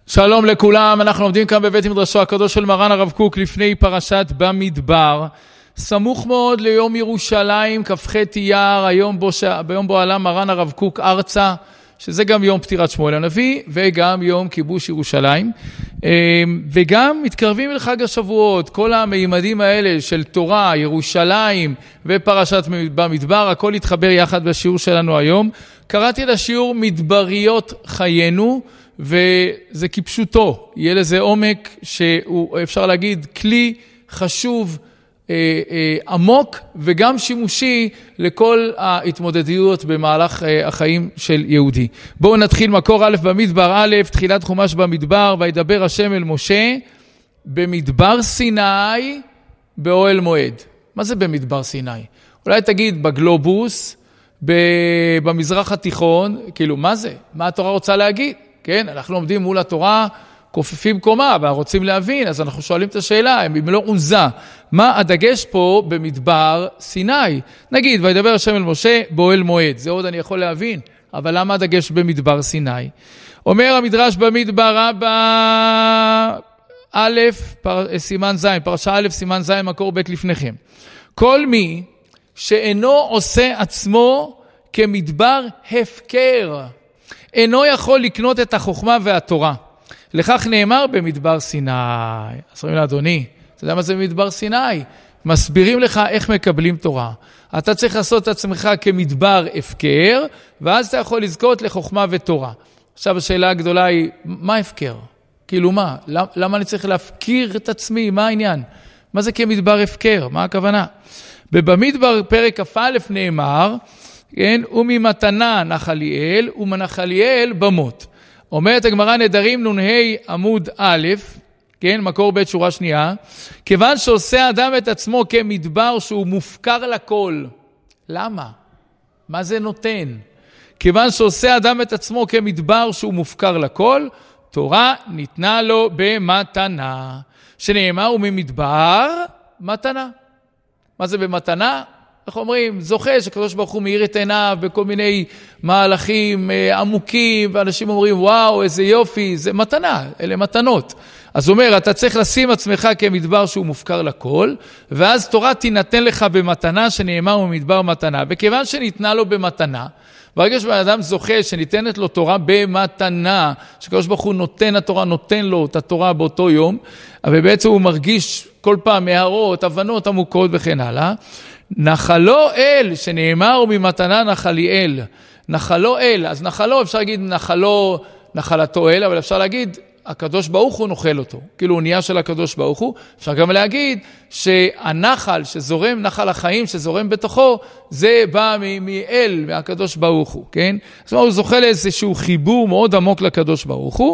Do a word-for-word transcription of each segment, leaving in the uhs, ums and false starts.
שלום לכולם, אנחנו עומדים כאן בבית מדרשו הקדוש של מרן הרב קוק לפני פרשת במדבר, סמוך מאוד ליום ירושלים, כ"ח אייר, היום בו, ש... ביום בו עלה מרן הרב קוק ארצה, שזה גם יום פטירת שמואל הנביא, וגם יום כיבוש ירושלים, וגם מתקרבים אל חג השבועות, כל המימדים האלה של תורה, ירושלים ופרשת במדבר, הכל יתחבר יחד בשיעור שלנו היום. קראתי לשיעור מדבריות חיינו, וזה כפשוטו, יהיה לזה עומק שהוא אפשר להגיד כלי חשוב, אה, אה, עמוק וגם שימושי לכל ההתמודדויות במהלך אה, החיים של יהודי. בואו נתחיל מקור א' במדבר א', תחילת חומש במדבר, וידבר השם אל משה במדבר סיני באוהל מועד. מה זה במדבר סיני? אולי תגיד בגלובוס, במזרח התיכון, כאילו מה זה? מה התורה רוצה להגיד? כן, אנחנו עומדים מול התורה, כופפים קומה, ורוצים להבין, אז אנחנו שואלים את השאלה, אם לא עוזה, מה הדגש פה במדבר סיני? נגיד, וידבר השם אל משה באוהל מועד, זה עוד אני יכול להבין, אבל למה הדגש במדבר סיני? אומר המדרש במדבר אבא, א', פר, סימן זין, פרשה א', סימן זין, מקור ב' לפניכם. כל מי שאינו עושה עצמו כמדבר הפקר, אינו יכול לקנות את החוכמה והתורה. לכך נאמר במדבר סיני. אז אומרים לאדוני, אתה יודע מה זה במדבר סיני? מסבירים לך איך מקבלים תורה. אתה צריך לעשות את עצמך כמדבר הפקר, ואז אתה יכול לזכות לחוכמה ותורה. עכשיו השאלה הגדולה היא, מה הפקר? כאילו מה? למה אני צריך להפקיר את עצמי? מה העניין? מה זה כמדבר הפקר? מה הכוונה? במדבר פרק כ"א נאמר, כן, וממתנה נחליאל ומנחליאל במות. אומרת הגמרא נדרים נ"ה עמוד א', כן, מקור ב' שורה שנייה, כיוון שעושה אדם את עצמו כמדבר שהוא מופקר לכל. למה? מה זה נותן? כיוון שעושה אדם את עצמו כמדבר שהוא מופקר לכל, תורה ניתנה לו במתנה. שנאמר וממדבר מתנה. מה זה במתנה? איך אומרים? זוכה שקדוש ברוך הוא מאיר את עיניו בכל מיני מהלכים עמוקים, ואנשים אומרים, וואו, איזה יופי, זה מתנה, אלה מתנות. אז אומר, אתה צריך לשים עצמך כמדבר שהוא מופקר לכל, ואז תורה תינתן לך במתנה שנאמר במדבר מתנה. וכיוון שניתנה לו במתנה, ברגע שבאדם זוכה שניתנת לו תורה במתנה, שקדוש ברוך הוא נותן התורה, נותן לו את התורה באותו יום, ובעצם הוא מרגיש כל פעם מהרות, הבנות עמוקות וכן הלאה, נחלו אל, שנאמר ממתנה נחליאל, נחלו אל, אז נחלו אפשר להגיד נחלו, נחלתו אל, אבל אפשר להגיד הקדוש ברוך הוא נוחל אותו, כאילו הוא נהיה של הקדוש ברוך הוא. אפשר גם להגיד שהנחל שזורם, נחל החיים שזורם בתוכו, זה בא מאל, מהקדוש ברוך הוא, כן? זאת אומרת, הוא זוכה לאיזשהו חיבור מאוד עמוק לקדוש ברוך הוא,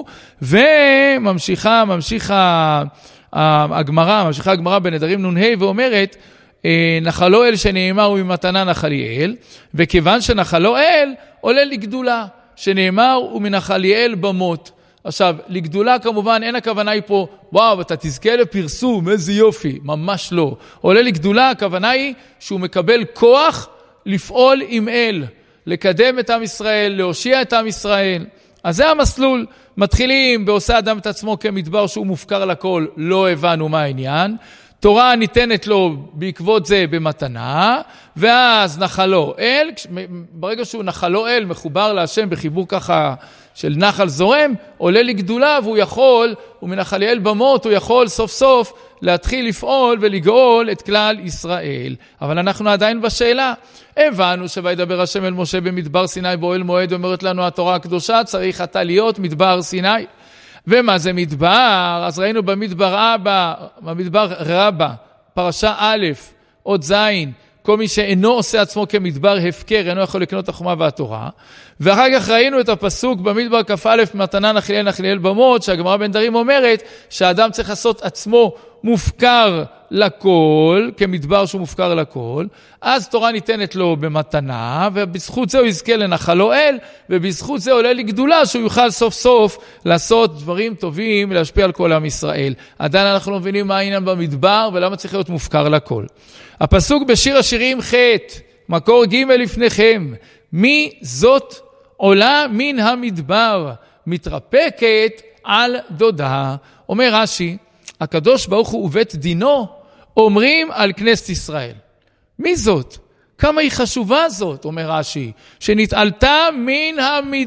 וממשיכה, ממשיכה הגמרא, ממשיכה הגמרא בנדרים נ"ה ואומרת, נחלו אל שנאמר וממתנה נחליאל, וכיוון שנחלו אל עולה לגדולה, שנאמר ומנחליאל במות. עכשיו, לגדולה כמובן אין הכוונה היא פה, וואו, אתה תזכה לפרסום, איזה יופי, ממש לא. עולה לגדולה, הכוונה היא שהוא מקבל כוח לפעול עם אל, לקדם את עם ישראל, להושיע את עם ישראל. אז זה המסלול. מתחילים בעושה אדם את עצמו כמדבר שהוא מופקר לכל, לא הבנו מה העניין. תורה ניתנת לו בעקבות זה במתנה, ואז נחלו אל, ברגע שהוא נחלו אל, מחובר להשם בחיבור ככה של נחל זורם, עולה לגדולה והוא יכול, ומנחליאל במות, הוא יכול סוף סוף להתחיל לפעול ולגאול את כלל ישראל. אבל אנחנו עדיין בשאלה, הבנו שוידבר השם אל משה במדבר סיני באוהל מועד, אומרת לנו התורה הקדושה, צריך אתה להיות מדבר סיני. ומה זה מדבר? אז ראינו במדבר אבא, במדבר רבא, פרשה א', עוד זין, כל מי שאינו עושה עצמו כמדבר הפקר, אינו יכול לקנות החומה והתורה. ואחר כך ראינו את הפסוק במדבר כ"א, מתנה נחליאל נחליאל במות, שהגמרא בנדרים אומרת שהאדם צריך לעשות עצמו מופקר לכל, כמדבר שהוא מופקר לכל, אז תורה ניתנת לו במתנה, ובזכות זה הוא יזכה לנחלו אל, ובזכות זה עולה לגדולה שהוא יוכל סוף סוף לעשות דברים טובים ולהשפיע על כל עם ישראל. עדיין אנחנו לא מבינים מה העניין במדבר ולמה צריך להיות מופקר לכל. הפסוק בשיר השירים ח' מקור ג' לפניכם, מי זאת עולה מן המדבר, מתרפקת על דודה. אומר רש"י, הקדוש ברוך הוא ובית דינו אומרים על כנסת ישראל. מי זאת? כמה היא חשובה זאת, אומר רש"י, שנתעלתה מן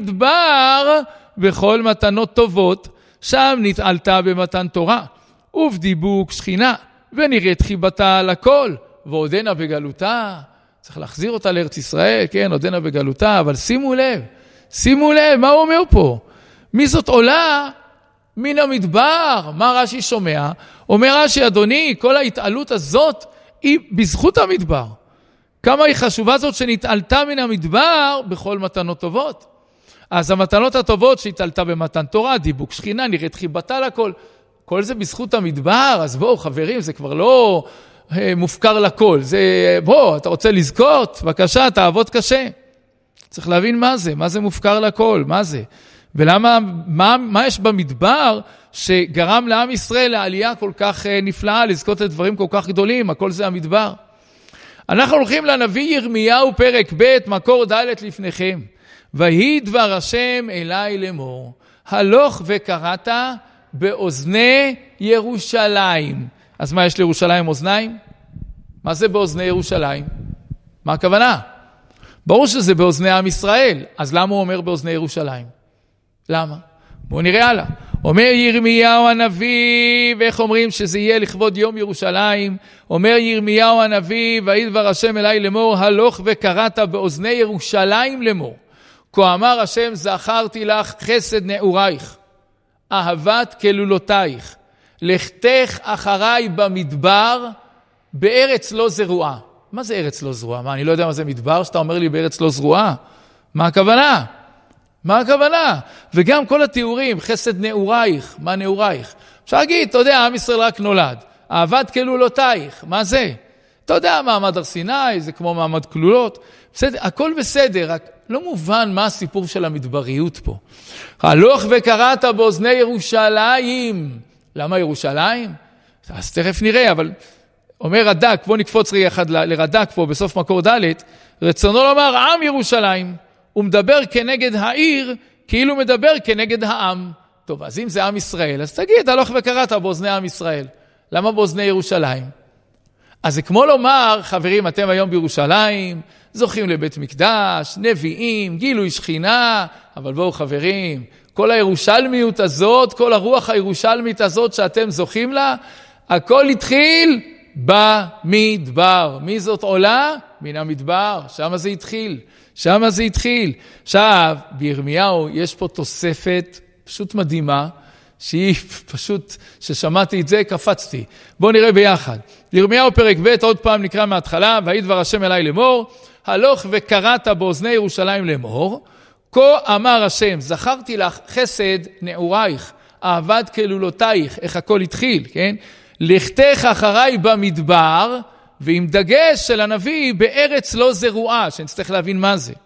המדבר בכל מתנות טובות, שם נתעלתה במתן תורה, ובדיבוק שכינה, ונראית חיבתה על הכל, ועודנה בגלותה. צריך להחזיר אותה לארץ ישראל, כן, עודנה בגלותה, אבל שימו לב, שימו לב, מה הוא אומר פה? מי זאת עולה מן המדבר? מה רש"י שומע? אומר רש"י, אדוני, כל ההתעלות הזאת היא בזכות המדבר. כמה היא חשובה זאת שנתעלתה מן המדבר בכל מתנות טובות. אז המתנות הטובות שהתעלתה במתן תורה, דיבוק שכינה, נראית חיבתה לכל, כל זה בזכות המדבר. אז בואו חברים, זה כבר לא אה, מופקר לכל. זה, בוא, אתה רוצה לזכות? בבקשה, תעבוד קשה. צריך להבין מה זה, מה זה מופקר לכל, מה זה. ולמה, מה, מה יש במדבר שגרם לעם ישראל לעלייה כל כך אה, נפלאה, לזכות את דברים כל כך גדולים, הכל זה המדבר. אנחנו הולכים לנביא ירמיהו פרק ב' מקור ד' לפניכם. ויהי דבר השם אליי לאמור, הלוך וקראת באוזני ירושלים. אז מה יש לירושלים אוזניים? מה זה באוזני ירושלים? מה הכוונה? ברור שזה באוזני עם ישראל, אז למה הוא אומר באוזני ירושלים? למה? בואו נראה הלאה. אומר ירמיהו הנביא, ואיך אומרים שזה יהיה לכבוד יום ירושלים? אומר ירמיהו הנביא, ויהי דבר השם אליי לאמור, הלוך וקראת באוזני ירושלים לאמור. כה אמר השם, זכרתי לך חסד נעורייך, אהבת כלולותייך, לכתך אחריי במדבר, בארץ לא זרועה. מה זה ארץ לא זרועה? מה, אני לא יודע מה זה מדבר, שאתה אומר לי בארץ לא זרועה? מה הכוונה? מה הכוונה? וגם כל התיאורים, חסד נעורייך, מה נעורייך? אפשר להגיד, אתה יודע, עם ישראל רק נולד. אהבת כלולותייך, מה זה? אתה יודע, מעמד הר סיני, זה כמו מעמד כלולות. בסדר, הכל בסדר, רק לא מובן מה הסיפור של המדבריות פה. הלוך וקראת באוזני ירושלים. למה ירושלים? אז תכף נראה, אבל אומר רד"ק, בוא נקפוץ רגע אחד לרד"ק פה בסוף מקור ד', רצונו לומר עם ירושלים. הוא מדבר כנגד העיר, כאילו מדבר כנגד העם. טוב, אז אם זה עם ישראל, אז תגיד, הלוך וקראת באוזני עם ישראל. למה באוזני ירושלים? אז זה כמו לומר, חברים, אתם היום בירושלים, זוכים לבית מקדש, נביאים, גילוי שכינה, אבל בואו חברים, כל הירושלמיות הזאת, כל הרוח הירושלמית הזאת שאתם זוכים לה, הכל התחיל במדבר. מי זאת עולה? מן המדבר, שם זה התחיל. שם זה התחיל. עכשיו, בירמיהו יש פה תוספת פשוט מדהימה, שהיא פשוט, ששמעתי את זה, קפצתי. בואו נראה ביחד. ירמיהו פרק ב', עוד פעם נקרא מההתחלה, ויהי דבר השם אליי לאמור, הלוך וקראת באוזני ירושלים לאמור, כה אמר השם, זכרתי לך חסד נעורייך, אהבת כלולותייך, איך הכל התחיל, כן? לכתך אחריי במדבר, ועם דגש של הנביא בארץ לא זרועה, שנצטרך להבין מה זה.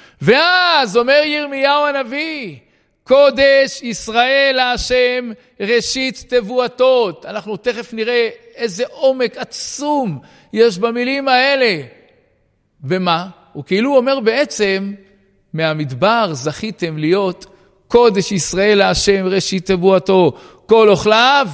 ואז אומר ירמיהו הנביא, קודש ישראל השם ראשית תבואתות. אנחנו תכף נראה איזה עומק עצום יש במילים האלה. ומה? הוא כאילו אומר בעצם, מהמדבר זכיתם להיות קודש ישראל השם ראשית תבואתו. כל אוכליו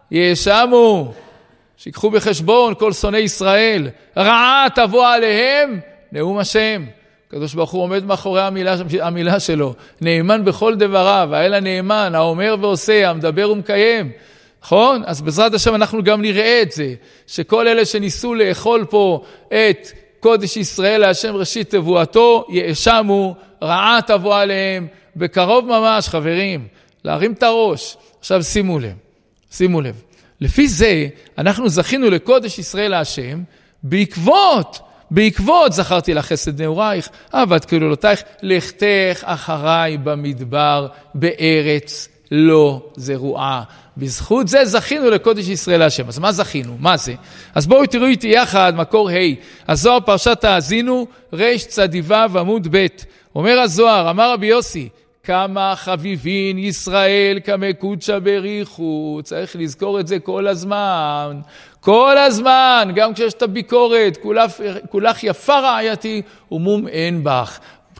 ישמו. שיקחו בחשבון כל שונאי ישראל, רעה תבוא עליהם, נאום השם. הקדוש ברוך הוא עומד מאחורי המילה, המילה שלו, נאמן בכל דבריו, האל הנאמן, האומר ועושה, המדבר ומקיים. נכון? אז בעזרת השם אנחנו גם נראה את זה, שכל אלה שניסו לאכול פה את קודש ישראל להשם ראשית תבואתו, יאשמו, רעה תבוא עליהם, בקרוב ממש חברים, להרים את הראש. עכשיו שימו לב, שימו לב. לפי זה אנחנו זכינו לקודש ישראל להשם, בעקבות, בעקבות זכרתי לך חסד נעורייך, אהבת כלולותייך, לכתך אחריי במדבר בארץ לא זרועה. בזכות זה זכינו לקודש ישראל להשם. אז מה זכינו? מה זה? אז בואו תראו איתי יחד מקור ה' הזוהר פרשת האזינו, רש צדיבה ועמוד ב'. אומר הזוהר, אמר רבי יוסי, כמה חביבין ישראל כמה קודשה בריחו. צריך לזכור את זה כל הזמן. כל הזמן, גם כשיש את הביקורת, כולך, כולך יפה רעייתי ומום אין בך.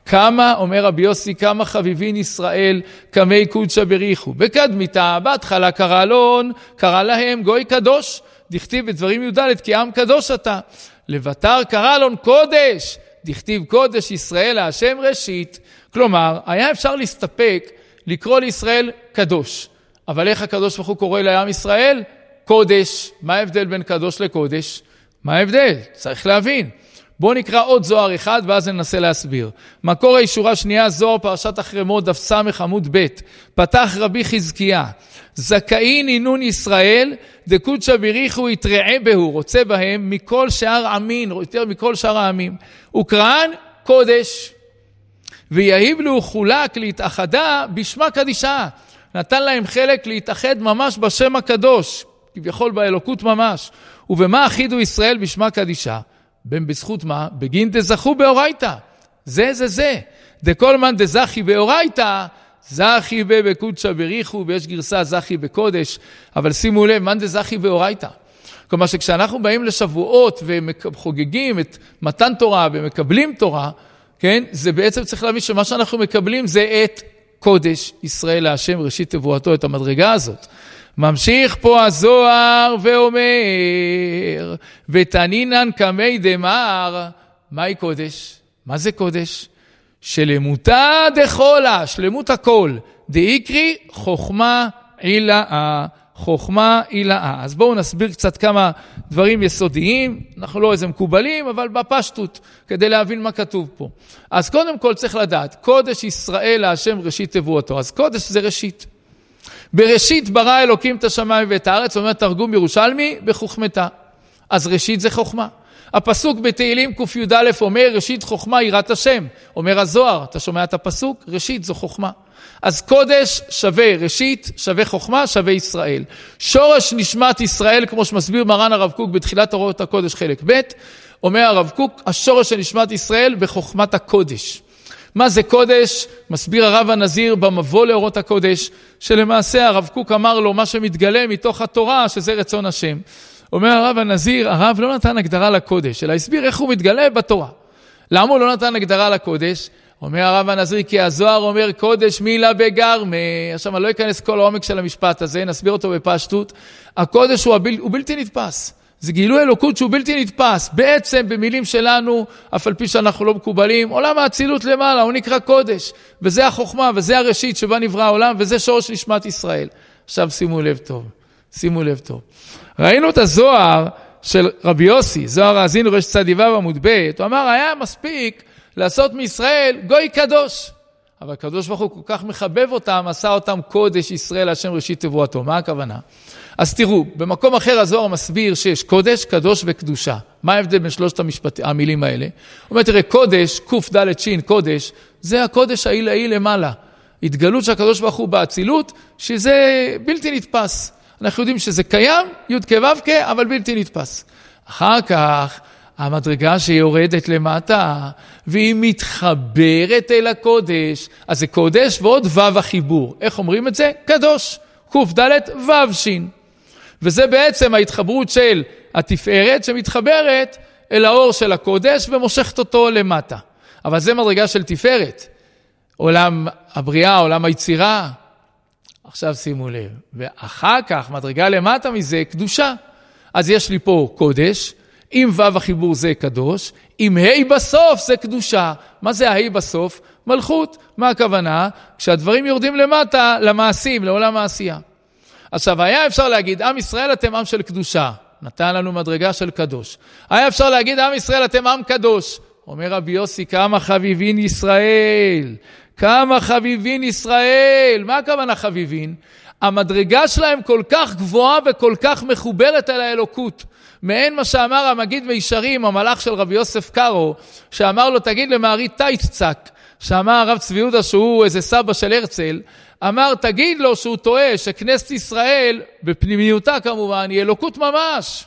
כמה, אומר רבי יוסי, כמה חביבין ישראל כמי קודשא בריחו. בקדמיתה, בהתחלה קרא אלון, קרא להם גוי קדוש. דכתיב בדברים י"ד, כי עם קדוש אתה. לבטר קרא אלון קודש. דכתיב קודש ישראל להשם ראשית. כלומר, היה אפשר להסתפק לקרוא לישראל קדוש. אבל איך הקדוש ברוך הוא קורא לעם ישראל? קודש. מה ההבדל בין קדוש לקודש? מה ההבדל? צריך להבין. בואו נקרא עוד זוהר אחד ואז ננסה להסביר. מקור הישורה שנייה, זוהר פרשת אחרי מות, דף סמך עמוד ב'. פתח רבי חזקיה. זכאין אינון ישראל, דקודשא בריחו יתראה בהו, רוצה בהם מכל שאר עמין, יותר מכל שאר העמים. וקראן קודש. ויהיב לו חולק להתאחדה בשמה קדישה. נתן להם חלק להתאחד ממש בשם הקדוש, כביכול באלוקות ממש. ובמה אחידו ישראל בשמה קדישה? בין בזכות מה? בגין דזכו באורייתא. זה זה זה. דכל מן דזכי באורייתא, זכי בקודשא בריחו, ויש גרסה זכי בקודש, אבל שימו לב, מן דזכי באורייתא. כלומר שכשאנחנו באים לשבועות וחוגגים את מתן תורה ומקבלים תורה, כן? זה בעצם צריך להבין שמה שאנחנו מקבלים זה את קודש ישראל להשם ראשית תבואתו, את המדרגה הזאת. ממשיך פה הזוהר ואומר, ותנינן כמי דמר, מהי קודש? מה זה קודש? שלמותה דחולה, שלמות הכל, דאיקרי חוכמה עילאה, חוכמה עילאה. אז בואו נסביר קצת כמה דברים יסודיים, אנחנו לא איזה מקובלים, אבל בפשטות, כדי להבין מה כתוב פה. אז קודם כל צריך לדעת, קודש ישראל להשם ראשית תבואתו, אז קודש זה ראשית. בראשית ברא אלוקים את השמיים ואת הארץ, אומר תרגום ירושלמי, בחוכמתה. אז ראשית זה חוכמה. הפסוק בתהילים ק"יא אומר, ראשית חוכמה יראת השם. אומר הזוהר, אתה שומע את הפסוק? ראשית זו חוכמה. אז קודש שווה ראשית, שווה חוכמה, שווה ישראל. שורש נשמת ישראל, כמו שמסביר מרן הרב קוק בתחילת אורות הקודש חלק ב', אומר הרב קוק, השורש של נשמת ישראל בחוכמת הקודש. מה זה קודש? מסביר הרב הנזיר במבוא לאורות הקודש, שלמעשה הרב קוק אמר לו מה שמתגלה מתוך התורה, שזה רצון השם. אומר הרב הנזיר, הרב לא נתן הגדרה לקודש, אלא הסביר איך הוא מתגלה בתורה. למה הוא לא נתן הגדרה לקודש? אומר הרב הנזיר, כי הזוהר אומר קודש מילה בגרמה. עכשיו אני לא אכנס כל העומק של המשפט הזה, נסביר אותו בפשטות. הקודש הוא, הבל... הוא בלתי נתפס. זה גילוי אלוקות שהוא בלתי נתפס. בעצם במילים שלנו, אף על פי שאנחנו לא מקובלים, עולם האצילות למעלה, הוא נקרא קודש. וזה החוכמה, וזה הראשית שבה נברא העולם, וזה שורש נשמת ישראל. עכשיו שימו לב טוב, שימו לב טוב. ראינו את הזוהר של רבי יוסי, זוהר האזינו רש צדיבה עמוד ב', הוא אמר, היה מספיק לעשות מישראל גוי קדוש. אבל הקדוש ברוך הוא כל כך מחבב אותם, עשה אותם קודש ישראל השם ראשית תבואתו. מה הכוונה? אז תראו, במקום אחר הזוהר מסביר שיש קודש, קדוש וקדושה. מה ההבדל בין שלושת המשפט... המילים האלה? הוא אומר, תראה, קודש, קוף דלת שין, קודש, זה הקודש העילאי למעלה. התגלות שהקדוש ברוך הוא באצילות, שזה בלתי נתפס. אנחנו יודעים שזה קיים, י' כו' כ', אבל בלתי נתפס. אחר כך, המדרגה שיורדת למטה, והיא מתחברת אל הקודש, אז זה קודש ועוד ו' החיבור. איך אומרים את זה? קדוש, קוף דלת ו' שין. וזה בעצם ההתחברות של התפארת שמתחברת אל האור של הקודש ומושכת אותו למטה. אבל זה מדרגה של תפארת. עולם הבריאה, עולם היצירה. עכשיו שימו לב. ואחר כך מדרגה למטה מזה קדושה. אז יש לי פה קודש, עם ו' החיבור זה קדוש, עם ה' בסוף זה קדושה. מה זה ה' בסוף? מלכות. מה הכוונה? כשהדברים יורדים למטה, למעשים, לעולם העשייה. עכשיו, היה אפשר להגיד, עם ישראל אתם עם של קדושה. נתן לנו מדרגה של קדוש. היה אפשר להגיד, עם ישראל אתם עם קדוש. אומר רבי יוסי, כמה חביבין ישראל. כמה חביבין ישראל. מה הכוונה חביבין? המדרגה שלהם כל כך גבוהה וכל כך מחוברת אל האלוקות. מעין מה שאמר המגיד מישרים, המלאך של רבי יוסף קארו, שאמר לו, תגיד למערי תייצצק, שאמר הרב צבי יהודה שהוא איזה סבא של הרצל, אמר, תגיד לו שהוא טועה, שכנסת ישראל, בפנימיותה כמובן, היא אלוקות ממש.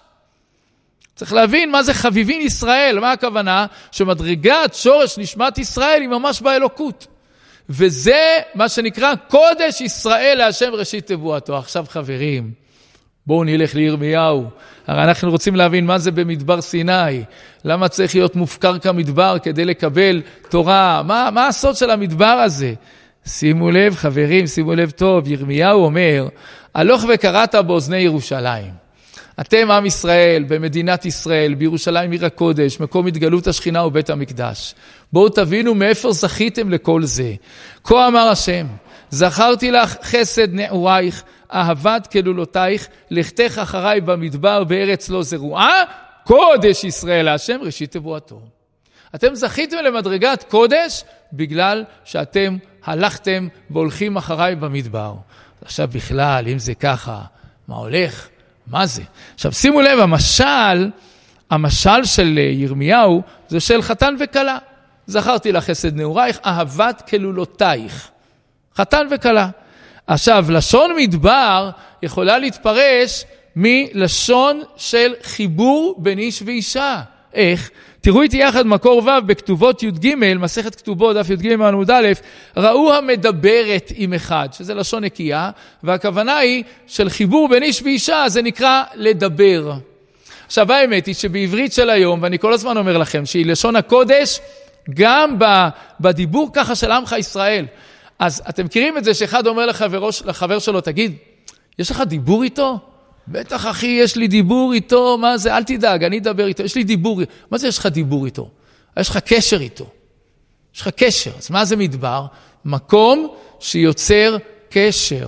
צריך להבין מה זה חביבין ישראל, מה הכוונה? שמדרגת שורש נשמת ישראל היא ממש באלוקות. וזה מה שנקרא קודש ישראל להשם ראשית תבואתו. עכשיו חברים, בואו נלך לירמיהו. הרי אנחנו רוצים להבין מה זה במדבר סיני. למה צריך להיות מופקר כמדבר כדי לקבל תורה? מה, מה הסוד של המדבר הזה? שימו לב, חברים, שימו לב טוב. ירמיהו אומר, הלוך וקראת באוזני ירושלים. אתם עם ישראל, במדינת ישראל, בירושלים עיר הקודש, מקום התגלות השכינה ובית המקדש. בואו תבינו מאיפה זכיתם לכל זה. כה אמר השם, זכרתי לך חסד נעורייך, אהבת כלולותייך, לכתך אחריי במדבר בארץ לא זרועה, קודש ישראל השם ראשית תבואתו. אתם זכיתם למדרגת קודש בגלל שאתם הלכתם והולכים אחריי במדבר. עכשיו בכלל, אם זה ככה, מה הולך? מה זה? עכשיו שימו לב, המשל, המשל של ירמיהו זה של חתן וכלה. זכרתי לך חסד נעורייך, אהבת כלולותייך. חתן וכלה. עכשיו, לשון מדבר יכולה להתפרש מלשון של חיבור בין איש ואישה. איך? תראו איתי יחד מקור ו' בכתובות י' ג', מסכת כתובות, דף י' ג' עמוד א', ראו המדברת עם אחד, שזה לשון נקייה, והכוונה היא של חיבור בין איש ואישה, זה נקרא לדבר. עכשיו, האמת היא שבעברית של היום, ואני כל הזמן אומר לכם, שהיא לשון הקודש, גם בדיבור ככה של עמך ישראל. אז אתם מכירים את זה שאחד אומר לחבר, לחבר שלו, תגיד, יש לך דיבור איתו? בטח אחי, יש לי דיבור איתו, מה זה? אל תדאג, אני אדבר איתו, יש לי דיבור. מה זה יש לך דיבור איתו? יש לך קשר איתו. יש לך קשר. אז מה זה מדבר? מקום שיוצר קשר.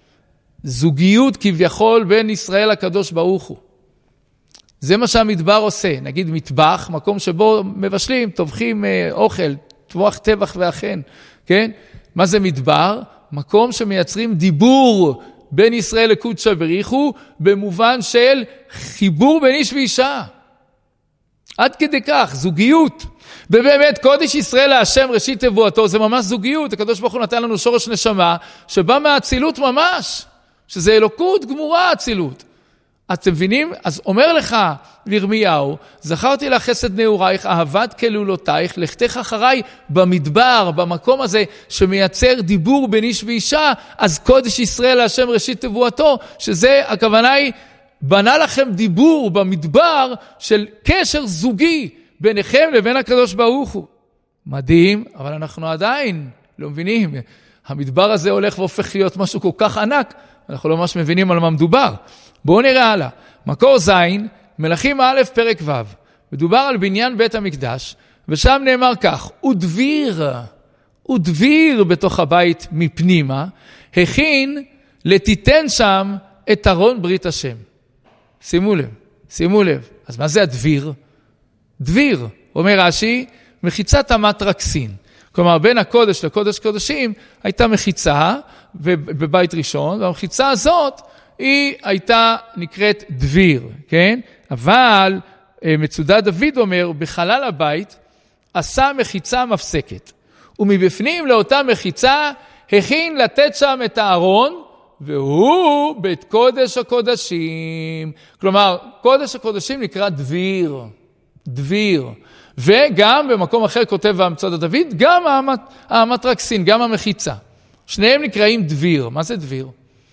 זוגיות כביכול בין ישראל הקדוש ברוך הוא. זה מה שהמדבר עושה. נגיד מטבח, מקום שבו מבשלים, טובחים אוכל, טבוח טבח ואכן. כן? מה זה מדבר? מקום שמייצרים דיבור בין ישראל לקודשא בריחו, במובן של חיבור בין איש ואישה. עד כדי כך, זוגיות. ובאמת, קודש ישראל להשם ראשית תבואתו, זה ממש זוגיות. הקדוש ברוך הוא נתן לנו שורש נשמה, שבא מהאצילות ממש, שזה אלוקות גמורה אצילות. אתם מבינים? אז אומר לך ירמיהו, זכרתי לך חסד נעורייך, אהבת כלולותייך, לכתך אחריי במדבר, במקום הזה שמייצר דיבור בין איש ואישה, אז קודש ישראל להשם ראשית תבואתו, שזה הכוונה היא, בנה לכם דיבור במדבר של קשר זוגי ביניכם לבין הקדוש ברוך הוא. מדהים, אבל אנחנו עדיין לא מבינים. המדבר הזה הולך והופך להיות משהו כל כך ענק, אנחנו לא ממש מבינים על מה מדובר. בואו נראה הלאה. מקור זין, מלכים א' פרק ו'. מדובר על בניין בית המקדש, ושם נאמר כך, ודביר, ודביר בתוך הבית מפנימה, הכין לתיתן שם את ארון ברית השם. שימו לב, שימו לב. אז מה זה הדביר? דביר, אומר רש"י, מחיצת אמת רקסין. כלומר, בין הקודש לקודש קודשים הייתה מחיצה בבית ראשון, והמחיצה הזאת היא הייתה נקראת דביר, כן? אבל מצודת דוד אומר, בחלל הבית עשה מחיצה מפסקת, ומבפנים לאותה מחיצה הכין לתת שם את הארון, והוא בית קודש הקודשים. כלומר, קודש הקודשים נקרא דביר, דביר. וגם במקום אחר כותב מצודת דוד, גם האמת רקסין, גם המחיצה. שניהם נקראים דביר. מה זה דביר?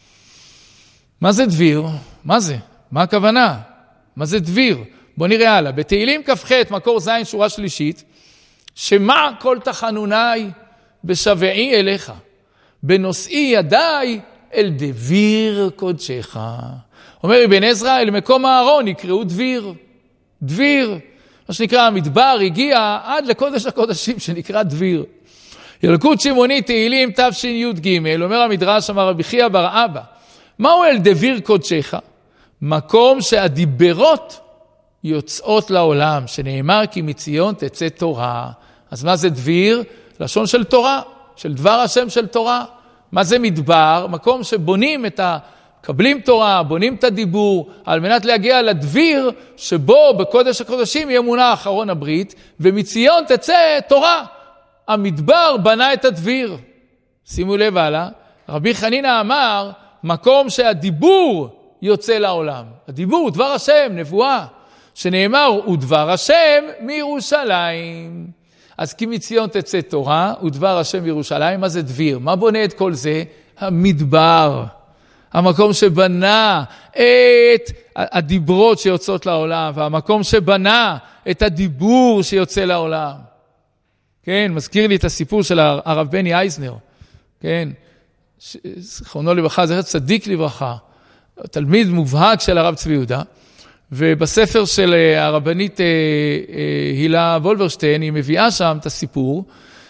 מה זה דביר? מה זה? מה הכוונה? מה זה דביר? בוא נראה הלאה. בתהילים כ"ח, מקור זין, שורה שלישית, שמה כל תחנוני בשבעי אליך, בנושאי ידיי אל דביר קודשך. אומר אבן עזרא, אל מקום הארון יקראו דביר. דביר. מה שנקרא המדבר הגיע עד לקודש הקודשים שנקרא דביר. ילקוט שמעוני תהילים תשי"ג, אומר המדרש, אמר רבי חייא בר אבא, מהו אל דביר קודשך? מקום שהדיברות יוצאות לעולם, שנאמר כי מציון תצא תורה. אז מה זה דביר? לשון של תורה, של דבר השם של תורה. מה זה מדבר? מקום שבונים את ה... קבלים תורה, בונים את הדיבור, על מנת להגיע לדביר שבו בקודש הקודשים יהיה מונח ארון הברית, ומציון תצא תורה. המדבר בנה את הדביר. שימו לב הלאה, רבי חנינא אמר, מקום שהדיבור יוצא לעולם. הדיבור הוא דבר השם, נבואה, שנאמר, הוא דבר השם מירושלים. אז כי מציון תצא תורה, הוא דבר השם מירושלים. מה זה דביר? מה בונה את כל זה? המדבר. המקום שבנה את הדיברות שיוצאות לעולם, והמקום שבנה את הדיבור שיוצא לעולם. כן, מזכיר לי את הסיפור של הרב בני אייזנר, כן, זכרונו לברכה, זכר צדיק לברכה, תלמיד מובהק של הרב צבי יהודה, ובספר של הרבנית הילה וולברשטיין, היא מביאה שם את הסיפור,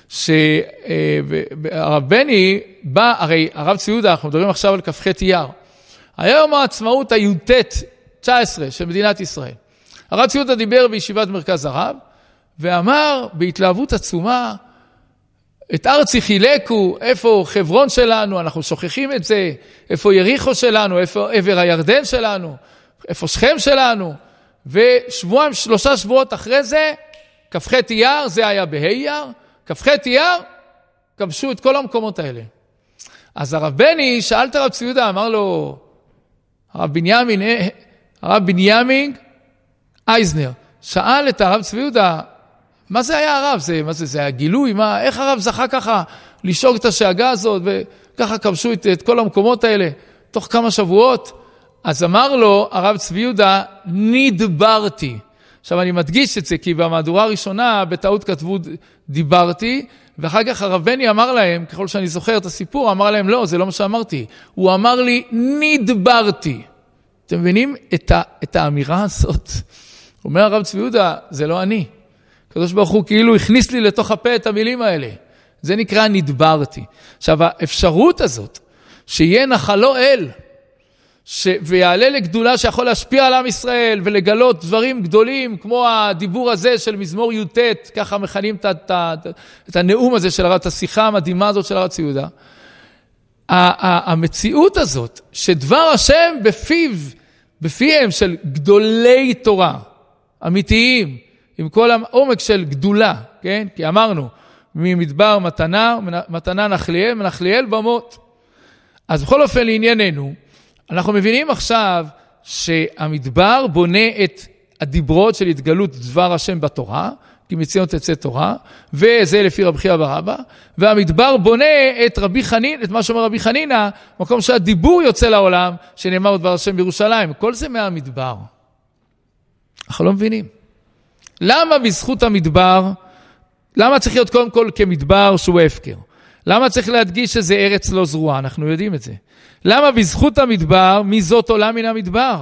שהרב בני בא, הרי הרב צבי יהודה, אנחנו מדברים עכשיו על כ"ח אייר, היום העצמאות הי"ט תשע עשרה של מדינת ישראל. הרב צבי יהודה דיבר בישיבת מרכז הרב, ואמר בהתלהבות עצומה, את ארצי חילקו, איפה חברון שלנו, אנחנו שוכחים את זה, איפה יריחו שלנו, איפה עבר הירדן שלנו, איפה שכם שלנו, ושבועיים, שלושה שבועות אחרי זה, כ"ח אייר, זה היה באייר, כ"ח אייר, כבשו את כל המקומות האלה. אז הרב בני שאל את הרב צבי יהודה, אמר לו, הרב בנימין, הרב בנימין אייזנר, שאל את הרב צבי יהודה, מה זה היה הרב? זה, מה זה, זה היה גילוי? מה, איך הרב זכה ככה לשאוג את השאגה הזאת, וככה כבשו את, את כל המקומות האלה, תוך כמה שבועות? אז אמר לו, הרב צבי יהודה, נדברתי. עכשיו אני מדגיש את זה, כי במהדורה הראשונה, בטעות כתבו דיברתי, ואחר כך הרב בני אמר להם, ככל שאני זוכר את הסיפור, אמר להם, לא, זה לא מה שאמרתי. הוא אמר לי, נדברתי. אתם מבינים את, ה, את האמירה הזאת? אומר הרב צבי יהודה, זה לא אני. הקדוש ברוך הוא כאילו הכניס לי לתוך הפה את המילים האלה. זה נקרא נדברתי. עכשיו, האפשרות הזאת, שיהיה נחלו אל, ש... ויעלה לגדולה שיכול להשפיע על עם ישראל, ולגלות דברים גדולים, כמו הדיבור הזה של מזמור י"ט, ככה מכנים את, את, את הנאום הזה של הרב, את השיחה המדהימה הזאת של הרב צבי יהודה. המציאות הזאת, שדבר השם בפיו, בפיהם של גדולי תורה, אמיתיים, עם כל העומק של גדולה, כן? כי אמרנו, ממדבר מתנה, מתנה נחליאל, מנחליאל במות. אז בכל אופן לענייננו, אנחנו מבינים עכשיו שהמדבר בונה את הדיברות של התגלות דבר השם בתורה, כי מציון תצא תורה, וזה לפי רבי חייא בר אבא, והמדבר בונה את רבי חנין, את מה שאומר רבי חנינא, מקום שהדיבור יוצא לעולם, שנאמר דבר השם בירושלים. כל זה מהמדבר. אנחנו לא מבינים. למה בזכות המדבר, למה צריך להיות קודם כל כמדבר שהוא הפקר? למה צריך להדגיש שזה ארץ לא זרועה? אנחנו יודעים את זה. למה בזכות המדבר, מי זאת עולה מן המדבר?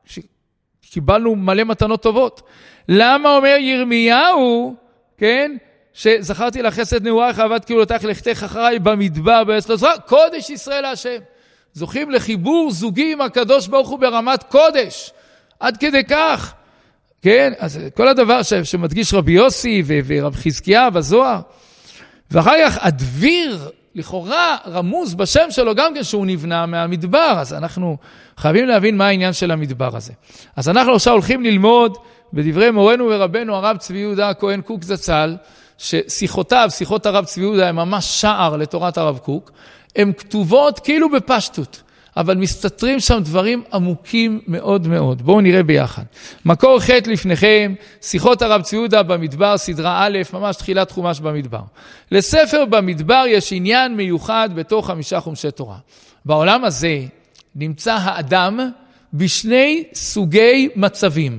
קיבלנו מלא מתנות טובות. למה אומר ירמיהו, כן, שזכרתי לך חסד נעורייך, אהבת קהילותייך לכתך אחריי במדבר בארץ לא זרועה, קודש ישראל השם. זוכים לחיבור זוגי עם הקדוש ברוך הוא ברמת קודש. עד כדי כך. כן, אז כל הדבר ש, שמדגיש רבי יוסי ו, ורב חזקיה בזוהר, ואחר כך הדביר, לכאורה רמוז בשם שלו גם כן שהוא נבנה מהמדבר, אז אנחנו חייבים להבין מה העניין של המדבר הזה. אז אנחנו עכשיו הולכים ללמוד בדברי מורנו ורבנו הרב צבי יהודה הכהן קוק זצ"ל, ששיחותיו, שיחות הרב צבי יהודה הם ממש שער לתורת הרב קוק, הן כתובות כאילו בפשטות, אבל מסתתרים שם דברים עמוקים מאוד מאוד. בואו נראה ביחד. מקור ח' לפניכם, שיחות הרב צבי יהודה במדבר, סדרה א', ממש תחילת חומש במדבר. לספר במדבר יש עניין מיוחד בתוך חמישה חומשי תורה. בעולם הזה נמצא האדם בשני סוגי מצבים,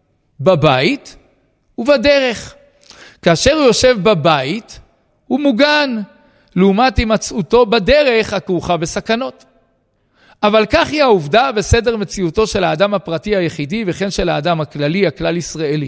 בבית ובדרך. כאשר הוא יושב בבית, הוא מוגן, לעומת הימצאותו בדרך הכרוכה בסכנות. אבל כך היא העובדה בסדר מציאותו של האדם הפרטי היחידי, וכן של האדם הכללי, הכלל ישראלי.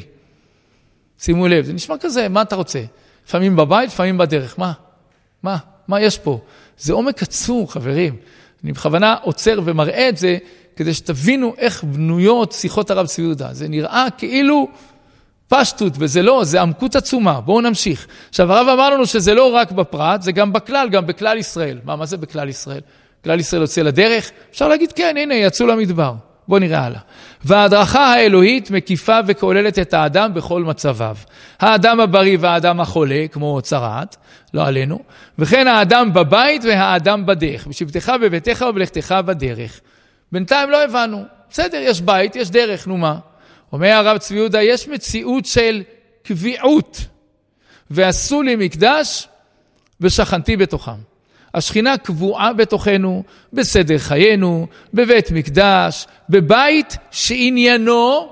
שימו לב, זה נשמע כזה, מה אתה רוצה? לפעמים בבית, לפעמים בדרך. מה? מה? מה יש פה? זה עומק עצום, חברים. אני בכוונה עוצר ומראה את זה, כדי שתבינו איך בנויות שיחות הרב צבי יהודה. זה נראה כאילו פשטות, וזה לא, זה עמקות עצומה. בואו נמשיך. עכשיו, הרב אמר לנו שזה לא רק בפרט, זה גם בכלל, גם בכלל ישראל. מה, מה זה בכלל ישראל? כלל ישראל יוצא לדרך? אפשר להגיד, כן, הנה, יצאו למדבר. בואו נראה הלאה. וההדרכה האלוהית מקיפה וכוללת את האדם בכל מצביו. האדם הבריא והאדם החולה, כמו צרעת, לא עלינו, וכן האדם בבית והאדם בדרך. בשבתך בביתך ובלכתך בדרך. בינתיים לא הבנו. בסדר, יש בית, יש דרך, נו מה? אומר הרב צבי יהודה, יש מציאות של קביעות. ועשו לי מקדש ושכנתי בתוכם. השכינה קבועה בתוכנו, בסדר חיינו, בבית מקדש, בבית שעניינו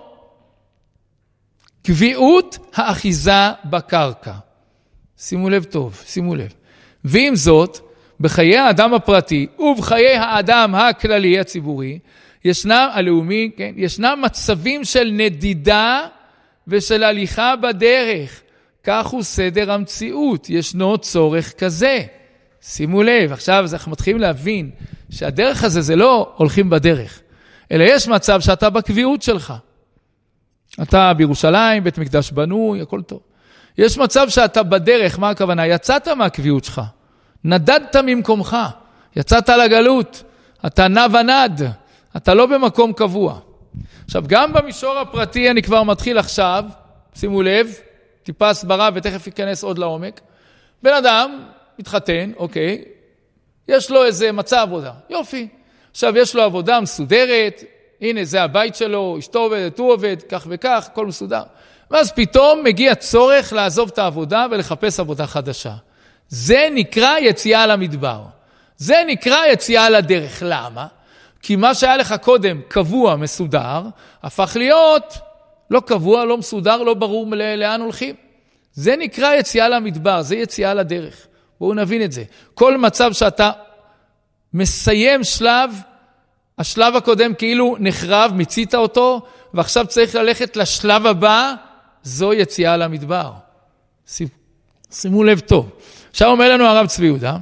קביעות האחיזה בקרקע. שימו לב טוב, שימו לב. ועם זאת, בחיי האדם הפרטי ובחיי האדם הכללי הציבורי, ישנם, הלאומי, כן, ישנם מצבים של נדידה ושל הליכה בדרך. כך הוא סדר המציאות, ישנו צורך כזה. שימו לב, עכשיו אנחנו מתחילים להבין שהדרך הזה זה לא הולכים בדרך, אלא יש מצב שאתה בקביעות שלך. אתה בירושלים, בית מקדש בנוי, הכל טוב. יש מצב שאתה בדרך, מה הכוונה? יצאת מהקביעות שלך, נדדת ממקומך, יצאת לגלות, אתה נע ונד, אתה לא במקום קבוע. עכשיו, גם במישור הפרטי אני כבר מתחיל עכשיו, שימו לב, טיפה הסברה ותכף ייכנס עוד לעומק. בן אדם מתחתן, אוקיי, יש לו איזה מצע עבודה, יופי. עכשיו יש לו עבודה מסודרת, הנה זה הבית שלו, אשתו עובדת, הוא עובד, כך וכך, הכל מסודר. ואז פתאום מגיע צורך לעזוב את העבודה ולחפש עבודה חדשה. זה נקרא יציאה למדבר. זה נקרא יציאה לדרך. למה? כי מה שהיה לך קודם קבוע, מסודר, הפך להיות לא קבוע, לא מסודר, לא ברור לאן הולכים. זה נקרא יציאה למדבר, זה יציאה לדרך. בואו נבין את זה. כל מצב שאתה מסיים שלב, השלב הקודם כאילו נחרב, מצית אותו, ועכשיו צריך ללכת לשלב הבא, זו יציאה למדבר. שימו לב טוב. עכשיו אומר לנו הרב צבי יהודה,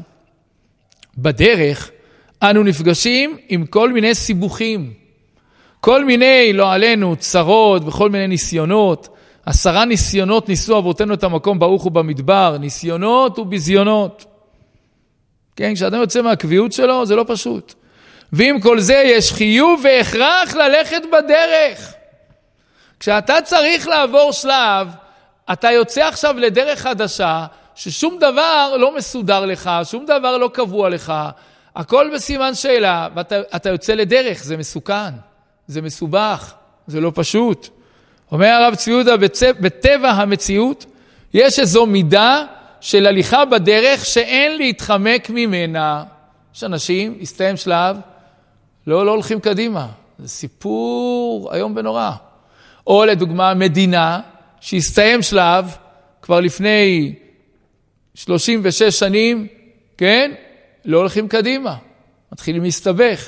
בדרך אנו נפגשים עם כל מיני סיבוכים, כל מיני, לא עלינו, צרות וכל מיני ניסיונות. עשרה ניסיונות ניסו אבותינו את המקום ברוך הוא במדבר, ניסיונות ובזיונות. כן, כשאדם יוצא מהקביעות שלו, זה לא פשוט. ועם כל זה יש חיוב והכרח ללכת בדרך. כשאתה צריך לעבור שלב, אתה יוצא עכשיו לדרך חדשה, ששום דבר לא מסודר לך, שום דבר לא קבוע לך, הכל בסימן שאלה, ואתה יוצא לדרך, זה מסוכן, זה מסובך, זה לא פשוט. אומר הרב צבי יהודה, בטבע המציאות, יש איזו מידה של הליכה בדרך שאין להתחמק ממנה. יש אנשים, הסתיים שלב, לא, לא הולכים קדימה. זה סיפור היום בנורא. או לדוגמה, מדינה שהסתיים שלב, כבר לפני שלושים ושש שנים, כן? לא הולכים קדימה. מתחילים להסתבך.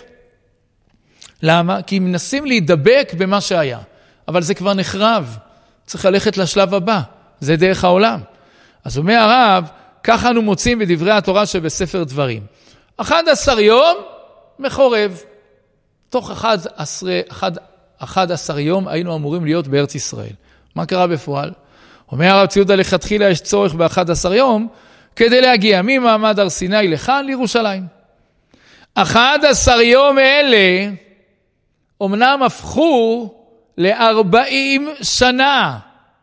למה? כי מנסים להידבק במה שהיה. אבל זה כבר נחרב. צריך ללכת לשלב הבא. זה דרך העולם. אז אומר הרב, ככה אנו מוצאים בדברי התורה שבספר דברים. אחד עשר יום מחורב. תוך אחד עשר, אחד, אחד עשר יום היינו אמורים להיות בארץ ישראל. מה קרה בפועל? אומר הרב צבי יהודה, לכתחילה יש צורך באחד עשר יום, כדי להגיע ממעמד הר סיני לכאן לירושלים. אחד עשר יום אלה, אמנם הפכו לארבעים שנה.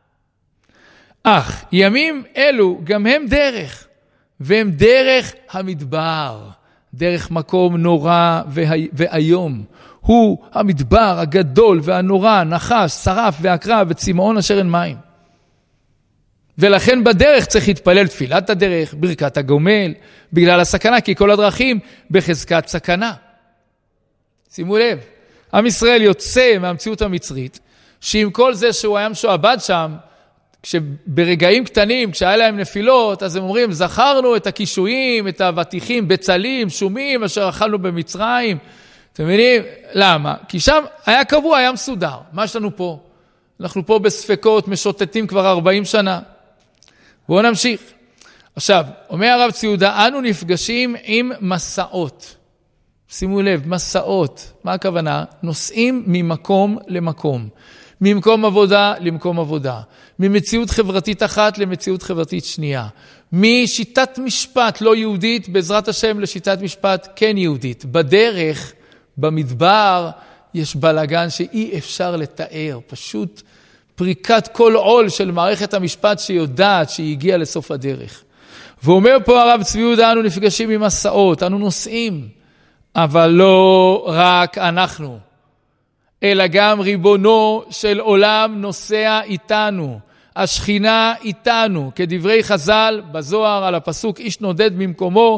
אך ימים אלו גם הם דרך, והם דרך המדבר, דרך מקום נורא והיום. הוא המדבר הגדול והנורא, נחש, שרף ועקרב וצמאון אשר אין מים. ולכן בדרך צריך להתפלל תפילת הדרך, ברכת הגומל, בגלל הסכנה, כי כל הדרכים בחזקת סכנה. שימו לב, עם ישראל יוצא מהמציאות המצרית, שעם כל זה שהוא היה משועבד שם, כשברגעים קטנים, כשהיה להם נפילות, אז הם אומרים, זכרנו את הקישויים, את הוותיכים, בצלים, שומים, אשר אכלנו במצרים. אתם מבינים? למה? כי שם היה קבוע, היה מסודר. מה יש לנו פה? אנחנו פה בספקות, משוטטים כבר ארבעים שנה. בואו נמשיך. עכשיו, אומר הרב צבי יהודה, אנו נפגשים עם מסעות. שימו לב, מסעות. מה הכוונה? נוסעים ממקום למקום. ממקום עבודה למקום עבודה. ממציאות חברתית אחת למציאות חברתית שנייה. משיטת משפט לא יהודית, בעזרת השם, לשיטת משפט כן יהודית. בדרך, במדבר, יש בלגן שאי אפשר לתאר. פשוט פריקת כל עול של מערכת המשפט שיודעת שהיא הגיעה לסוף הדרך. ואומר פה הרב צבי יהודה, אנו נפגשים עם מסעות, אנו נוסעים, אבל לא רק אנחנו, אלא גם ריבונו של עולם נוסע איתנו, השכינה איתנו, כדברי חז"ל בזוהר על הפסוק איש נודד ממקומו,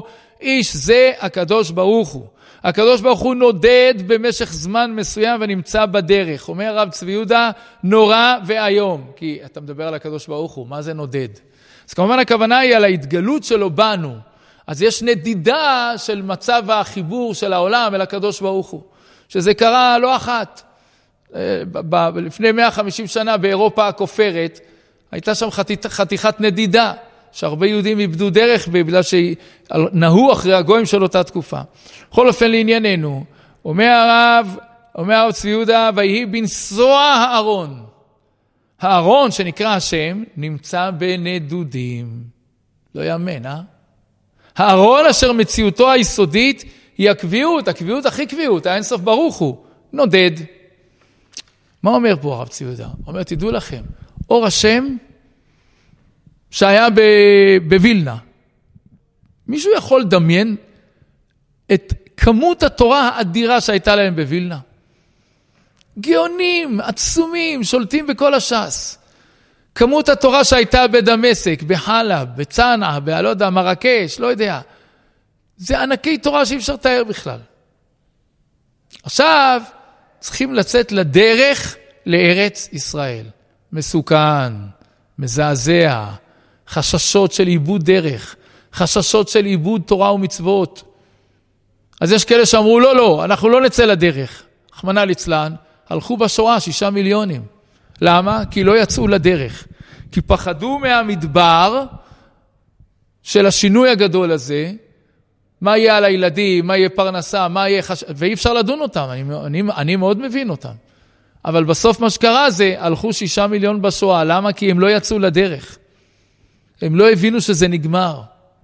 איש זה הקדוש ברוך הוא. הקדוש ברוך הוא נודד במשך זמן מסוים ונמצא בדרך. אומר הרב צבי יהודה, נורא ואיום. כי אתה מדבר על הקדוש ברוך הוא, מה זה נודד? אז כמובן הכוונה היא על ההתגלות שלו בנו. אז יש נדידה של מצב החיבור של העולם אל הקדוש ברוך הוא. שזה קרה לא אחת. לפני מאה וחמישים שנה באירופה הכופרת, הייתה שם חתיכת נדידה. שהרבה יהודים איבדו דרך בגלל שנהו אחרי הגויים של אותה תקופה. בכל אופן לענייננו, אומר הרב, אומר הרב צבי יהודה, ויהי בנסוע הארון. הארון שנקרא השם נמצא בנדודים. לא יאמן, אה? הארון אשר מציאותו היסודית היא הקביעות, הקביעות הכי קביעות, האינסוף ברוך הוא, נודד. מה אומר פה הרב צבי יהודה? אומר, תדעו לכם, אור השם שהיה בווילנה. מישהו יכול לדמיין את כמות התורה האדירה שהייתה להם בווילנה? גאונים, עצומים, שולטים בכל הש"ס. כמות התורה שהייתה בדמשק, בחלב, בצנע, לא יודע, מרקש, לא יודע. זה ענקי תורה שאי אפשר לתאר בכלל. עכשיו צריכים לצאת לדרך לארץ ישראל. מסוכן, מזעזע, חששות של איבוד דרך, חששות של איבוד תורה ומצוות. אז יש כאלה שאמרו, לא, לא, אנחנו לא נצא לדרך. רחמנא ליצלן, הלכו בשואה שישה מיליונים. למה? כי לא יצאו לדרך. כי פחדו מהמדבר של השינוי הגדול הזה, מה יהיה על הילדים, מה יהיה פרנסה, מה יהיה חש... ואי אפשר לדון אותם, אני, אני, אני מאוד מבין אותם. אבל בסוף מה שקרה זה, הלכו שישה מיליון בשואה. למה? כי הם לא יצאו לדרך. הם לא הבינו שזה נגמר.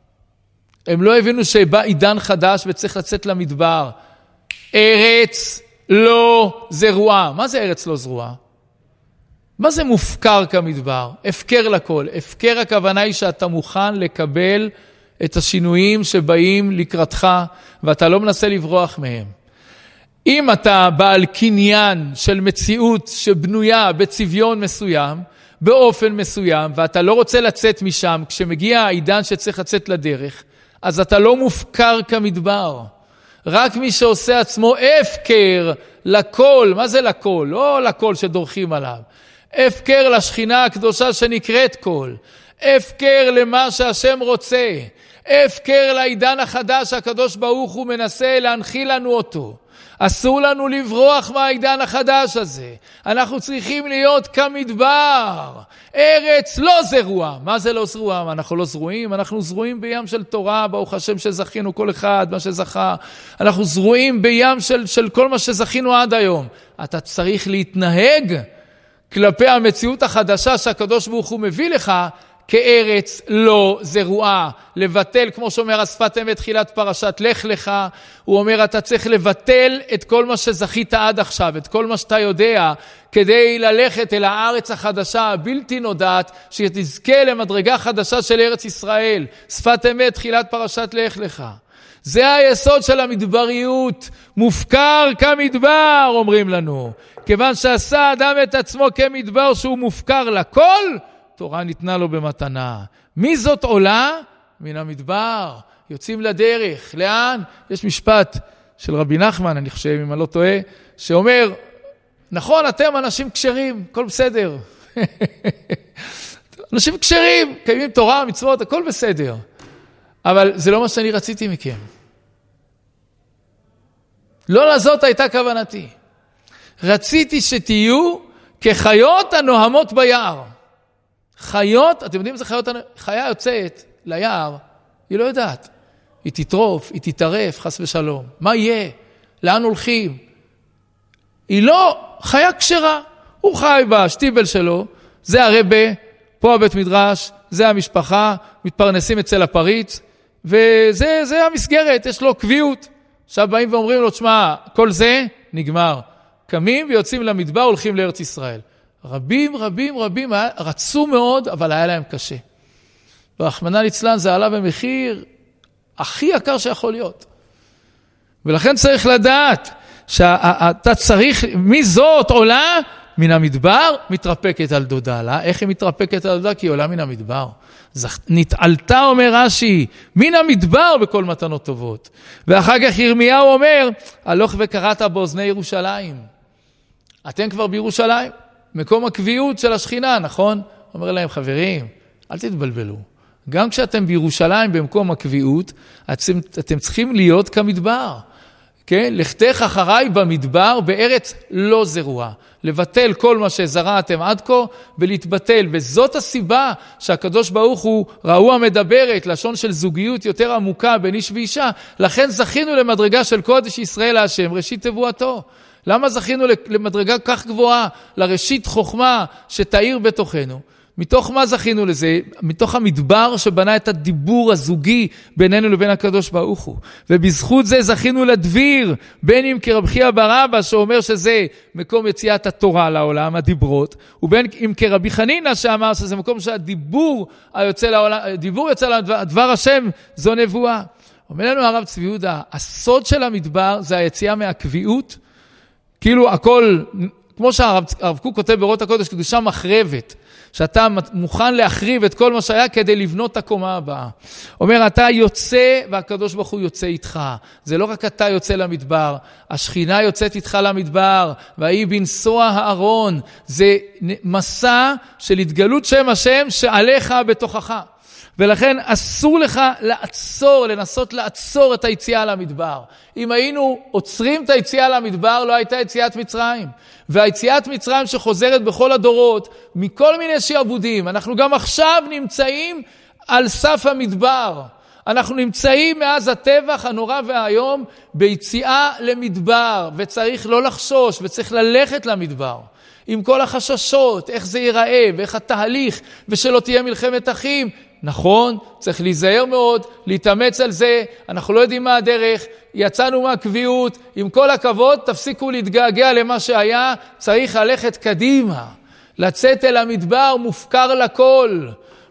הם לא הבינו שבא עידן חדש וצריך לצאת למדבר. ארץ לא זרועה. מה זה ארץ לא זרועה? מה זה מופקר כמדבר? הפקר לכל. הפקר הכוונה היא שאתה מוכן לקבל את השינויים שבאים לקראתך, ואתה לא מנסה לברוח מהם. אם אתה בעל קניין של מציאות שבנויה בצביון מסוים, באופן מסוים, ואתה לא רוצה לצאת משם, כשמגיע העידן שצריך לצאת לדרך, אז אתה לא מופקר כמדבר. רק מי שעושה עצמו הפקר לכל, מה זה לכל? לא לכל שדורכים עליו. הפקר לשכינה הקדושה שנקראת כל. הפקר למה שהשם רוצה. הפקר לעידן החדש הקדוש ברוך הוא מנסה להנחיל לנו אותו. אסור לנו לברוח מהעידן החדש הזה. אנחנו צריכים להיות כמדבר. ארץ לא זרועה. מה זה לא זרועה? אנחנו לא זרועים? אנחנו זרועים בים של תורה, ברוך השם שזכינו כל אחד, מה שזכה. אנחנו זרועים בים של, של כל מה שזכינו עד היום. אתה צריך להתנהג כלפי המציאות החדשה שהקדוש ברוך הוא מביא לך, כארץ לא זרועה. לבטל, כמו שאומר השפת אמת תחילת פרשת לך לך, הוא אומר אתה צריך לבטל את כל מה שזכית עד עכשיו, את כל מה שאתה יודע, כדי ללכת אל הארץ החדשה הבלתי נודעת, שתזכה למדרגה חדשה של ארץ ישראל. שפת אמת תחילת פרשת לך לך. זה היסוד של המדבריות, מופקר כמדבר, אומרים לנו. כיוון שעשה אדם את עצמו כמדבר שהוא מופקר לכל, תורה ניתנה לו במתנה. מי זאת עולה? מן המדבר. יוצאים לדרך. לאן? יש משפט של רבי נחמן, אני חושב, אם אני לא טועה, שאומר, נכון, אתם אנשים כשרים, הכל בסדר. אנשים כשרים, קיימים תורה, מצוות, הכל בסדר. אבל זה לא מה שאני רציתי מכם. לא לזאת הייתה כוונתי. רציתי שתהיו כחיות הנוהמות ביער. חיות, אתם יודעים איזה חיות, חיה יוצאת ליער, היא לא יודעת. היא תטרוף, היא תטרף, חס ושלום. מה יהיה? לאן הולכים? היא לא חיה כשרה. הוא חי בשטיבל שלו, זה הרבה, פה הבית מדרש, זה המשפחה, מתפרנסים אצל הפריץ, וזה זה המסגרת, יש לו קביעות. עכשיו באים ואומרים לו, תשמע, כל זה נגמר. קמים ויוצאים למדבר, הולכים לארץ ישראל. רבים, רבים, רבים רצו מאוד, אבל היה להם קשה. ורחמנא ליצלן זה עלה במחיר הכי יקר שיכול להיות. ולכן צריך לדעת שאתה צריך, מי זאת עולה? מן המדבר מתרפקת על דודה. לה? איך היא מתרפקת על דודה? כי היא עולה מן המדבר. נתעלתה, אומר רש"י, מן המדבר בכל מתנות טובות. ואחר כך ירמיהו אומר, הלוך וקראת באוזני ירושלים. אתם כבר בירושלים, מקום הקביעות של השכינה, נכון? אומר להם, חברים, אל תתבלבלו. גם כשאתם בירושלים במקום הקביעות, אתם, אתם צריכים להיות כמדבר. כן? לכתך אחריי במדבר בארץ לא זרועה. לבטל כל מה שזרעתם עד כה ולהתבטל. וזאת הסיבה שהקדוש ברוך הוא ראו המדברת, לשון של זוגיות יותר עמוקה בין איש ואישה. לכן זכינו למדרגה של קודש ישראל להשם, ראשית תבואתו. למה זכינו למדרגה כך גבוהה, לראשית חוכמה שתאיר בתוכנו? מתוך מה זכינו לזה? מתוך המדבר שבנה את הדיבור הזוגי בינינו לבין הקדוש ברוך הוא. ובזכות זה זכינו לדביר, בין אם כרב חייא בר אבא שאומר שזה מקום יציאת התורה לעולם, הדיברות, ובין אם כרבי חנינא שאמר שזה מקום שהדיבור היוצא לעולם, דיבור יוצא לעולם, דבר השם זו נבואה. אומר לנו הרב צבי יהודה, הסוד של המדבר זה היציאה מהקביעות, כאילו הכל, כמו שהרב קוק כותב באורות הקודש, קדושה מחרבת, שאתה מוכן להחריב את כל מה שהיה כדי לבנות את הקומה הבאה. אומר, אתה יוצא והקדוש ברוך הוא יוצא איתך. זה לא רק אתה יוצא למדבר, השכינה יוצאת איתך למדבר, והיא בנסוע הארון. זה מסע של התגלות שם השם שעליך בתוכך. ולכן אסור לך לעצור, לנסות לעצור את היציאה למדבר. אם היינו עוצרים את היציאה למדבר, לא הייתה יציאת מצרים. והיציאת מצרים שחוזרת בכל הדורות, מכל מיני שיעבודים. אנחנו גם עכשיו נמצאים על סף המדבר. אנחנו נמצאים מאז הטבח הנורא והיום ביציאה למדבר, וצריך לא לחשוש, וצריך ללכת למדבר. עם כל החששות, איך זה ייראה, ואיך התהליך, ושלא תהיה מלחמת אחים. נכון, צריך להיזהר מאוד, להתאמץ על זה, אנחנו לא יודעים מה הדרך, יצאנו מהקביעות, עם כל הכבוד, תפסיקו להתגעגע למה שהיה, צריך ללכת קדימה, לצאת אל המדבר מופקר לכל,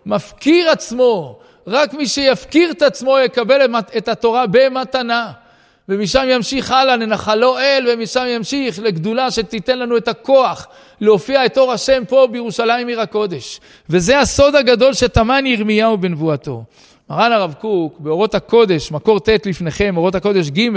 מפקיר עצמו, רק מי שיפקיר את עצמו יקבל את התורה במתנה, ומשם ימשיך הלאה, ננחלו אל, ומשם ימשיך לגדולה שתיתן לנו את הכוח, להופיע את אור השם פה בירושלים עיר הקודש. וזה הסוד הגדול שטמן ירמיהו בנבואתו. מרן הרב קוק, באורות הקודש, מקור ט' לפניכם, אורות הקודש ג',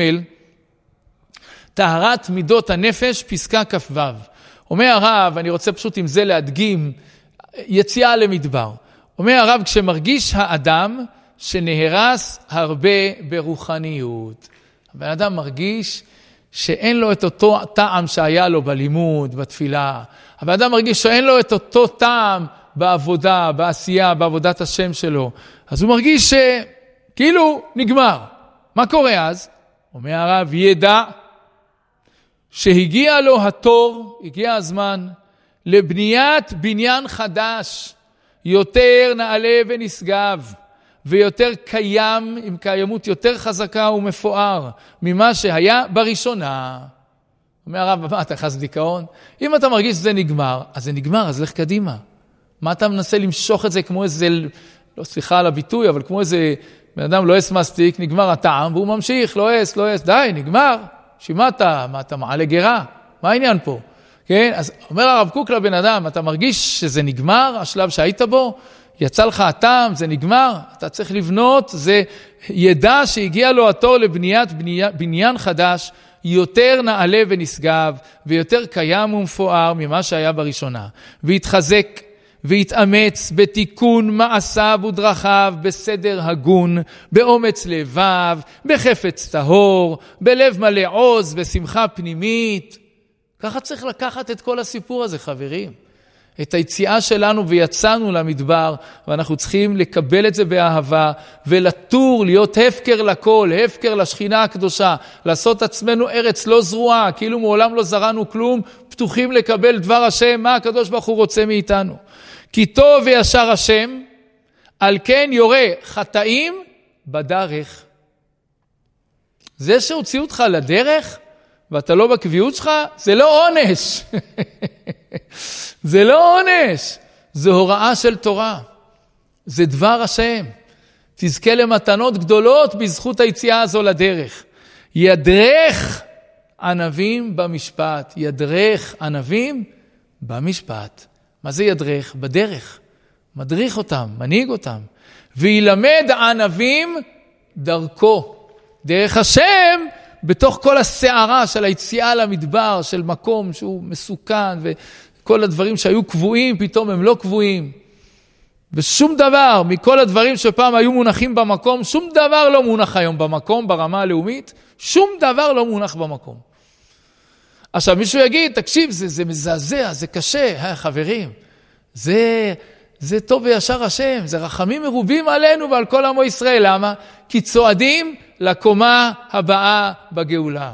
טהרת מידות הנפש, פסקה כ"ו. אומר הרב, אני רוצה פשוט עם זה להדגים, יציאה למדבר. אומר הרב, כשמרגיש האדם שנהרס הרבה ברוחניות. הבן אדם מרגיש שאין לו את אותו טעם שהיה לו בלימוד, בתפילה. הבן אדם מרגיש שאין לו את אותו טעם בעבודה, בעשייה, בעבודת השם שלו. אז הוא מרגיש שכאילו נגמר. מה קורה אז? אומר הרב, ידע שהגיע לו התור, הגיע הזמן, לבניית בניין חדש, יותר נעלה ונשגב. ויותר קיים, עם קיימות יותר חזקה ומפואר, ממה שהיה בראשונה. אומר הרב, מה אתה חס דיכאון? אם אתה מרגיש שזה נגמר, אז זה נגמר, אז לך קדימה. מה אתה מנסה למשוך את זה כמו איזה, לא סליחה על הביטוי, אבל כמו איזה בן אדם לא אס מספיק, נגמר הטעם, והוא ממשיך, לא אס, לא אס, די, נגמר. שימת, מה אתה מעלה גרה? מה העניין פה? כן? אז אומר הרב קוק לבן אדם, אתה מרגיש שזה נגמר, השלב שהיית בו? יצא לך הטעם, זה נגמר, אתה צריך לבנות, זה ידע שהגיע לו התור לבניית בניה, בניין חדש, יותר נעלה ונשגב, ויותר קיים ומפואר ממה שהיה בראשונה. והתחזק והתאמץ בתיקון מעשיו ודרכיו, בסדר הגון, באומץ לבב, בחפץ טהור, בלב מלא עוז ושמחה פנימית. ככה צריך לקחת את כל הסיפור הזה, חברים. את היציאה שלנו ויצאנו למדבר, ואנחנו צריכים לקבל את זה באהבה, ולטור, להיות הפקר לכל, הפקר לשכינה הקדושה, לעשות עצמנו ארץ לא זרועה, כאילו מעולם לא זרענו כלום, פתוחים לקבל דבר השם, מה הקדוש ברוך הוא רוצה מאיתנו. כי טוב וישר השם, על כן יורה חטאים בדרך. זה שהוציאו אותך לדרך, ואתה לא בקביעות שלך, זה לא עונש. זה לא עונש. זה הוראה של תורה. זה דבר השם. תזכה למתנות גדולות בזכות היציאה הזו לדרך. ידרך ענבים במשפט. ידרך ענבים במשפט. מה זה ידרך? בדרך. מדריך אותם, מנהיג אותם. וילמד הענבים דרכו. דרך השם, בתוך כל הסערה של היציאה למדבר, של מקום שהוא מסוכן, וכל הדברים שהיו קבועים, פתאום הם לא קבועים. ושום דבר, מכל הדברים שפעם היו מונחים במקום, שום דבר לא מונח היום במקום, ברמה הלאומית, שום דבר לא מונח במקום. עכשיו מישהו יגיד, תקשיב, זה, זה מזעזע, זה קשה, חברים, זה, זה טוב וישר השם, זה רחמים מרובים עלינו ועל כל עמו ישראל. למה? כי צועדים לקומה הבאה בגאולה.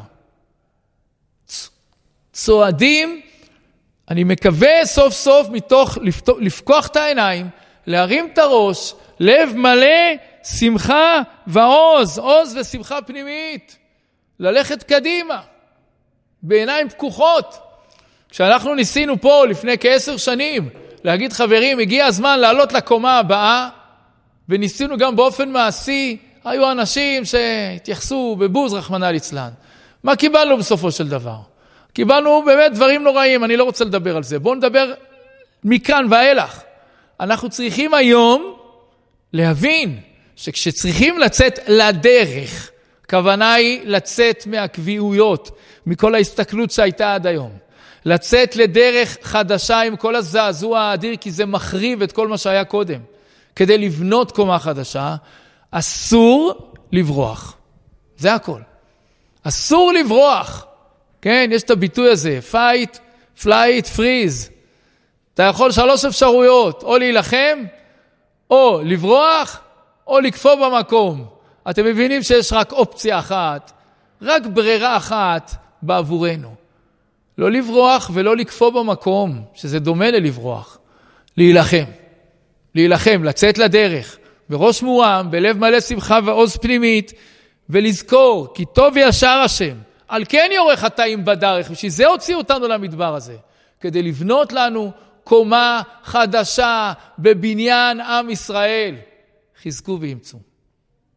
צועדים, אני מקווה סוף סוף מתוך לפקוח את העיניים, להרים את הראש, לב מלא, שמחה ועוז, עוז ושמחה פנימית, ללכת קדימה, בעיניים פקוחות. כשאנחנו ניסינו פה לפני כעשר שנים, להגיד חברים, הגיע הזמן לעלות לקומה הבאה, וניסינו גם באופן מעשי, היו אנשים שהתייחסו בבוז רחמנא ליצלן. מה קיבלנו בסופו של דבר? קיבלנו באמת דברים נוראים, אני לא רוצה לדבר על זה. בואו נדבר מכאן ואילך. אנחנו צריכים היום להבין שכשצריכים לצאת לדרך, הכוונה היא לצאת מהקביעויות, מכל ההסתכלות שהייתה עד היום. לצאת לדרך חדשה עם כל הזעזוע האדיר, כי זה מחריב את כל מה שהיה קודם. כדי לבנות קומה חדשה, אסור לברוח. זה הכל. אסור לברוח. כן, יש את הביטוי הזה, fight, flight, freeze. אתה יכול שלוש אפשרויות, או להילחם, או לברוח, או לקפוא במקום. אתם מבינים שיש רק אופציה אחת, רק ברירה אחת בעבורנו. לא לברוח ולא לקפוא במקום, שזה דומה ללברוח. להילחם. להילחם, לצאת לדרך, בראש מורם, בלב מלא שמחה ועוז פנימית, ולזכור, כי טוב וישר השם, על כן יורך חטאים בדרך, ושזה הוציא אותנו למדבר הזה, כדי לבנות לנו קומה חדשה בבניין עם ישראל. חזקו ואמצו.